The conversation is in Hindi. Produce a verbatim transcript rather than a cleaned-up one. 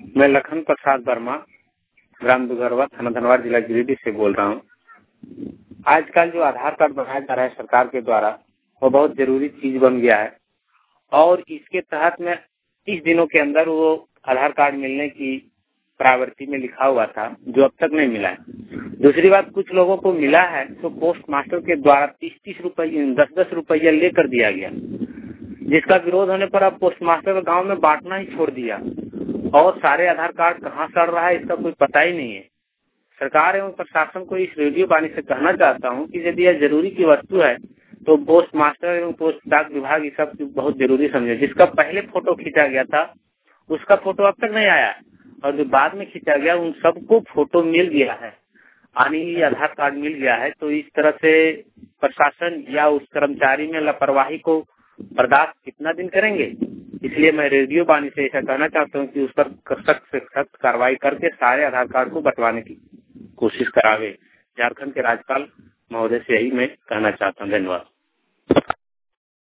मैं लखन प्रसाद वर्मा, ग्राम दुगरवा, थाना धनवार, जिला गिरिडीह से बोल रहा हूँ। आजकल जो आधार कार्ड बनाया जा रहा है सरकार के द्वारा, वो बहुत जरूरी चीज बन गया है और इसके तहत में तीस दिनों के अंदर वो आधार कार्ड मिलने की प्रावृत्ति में लिखा हुआ था, जो अब तक नहीं मिला है। दूसरी बात, कुछ लोगों को मिला है तो पोस्ट मास्टर के द्वारा तीस तीस रुपये दस दस रुपया लेकर दिया गया, जिसका विरोध होने पर अब पोस्ट मास्टर गाँव में बांटना ही छोड़ दिया और सारे आधार कार्ड कहाँ सड़ रहा है इसका कोई पता ही नहीं है। सरकार एवं प्रशासन को इस रेडियो वाणी से कहना चाहता हूँ कि यदि यह जरूरी की वस्तु है तो पोस्ट मास्टर एवं पोस्ट डाक विभाग इस सब बहुत जरूरी समझे। जिसका पहले फोटो खींचा गया था उसका फोटो अब तक नहीं आया और जो बाद में खींचा गया उन सबको फोटो मिल गया है, यानी आधार कार्ड मिल गया है। तो इस तरह से प्रशासन या उस कर्मचारी में लापरवाही को बर्दाश्त कितना दिन करेंगे। इसलिए मैं रेडियो वाणी से ऐसा कहना चाहता हूँ कि उस पर सख्त से सख्त कार्रवाई करके सारे आधार कार्ड को बंटवाने की कोशिश करावे। झारखंड के राज्यपाल महोदय से यही मैं कहना चाहता हूँ। धन्यवाद।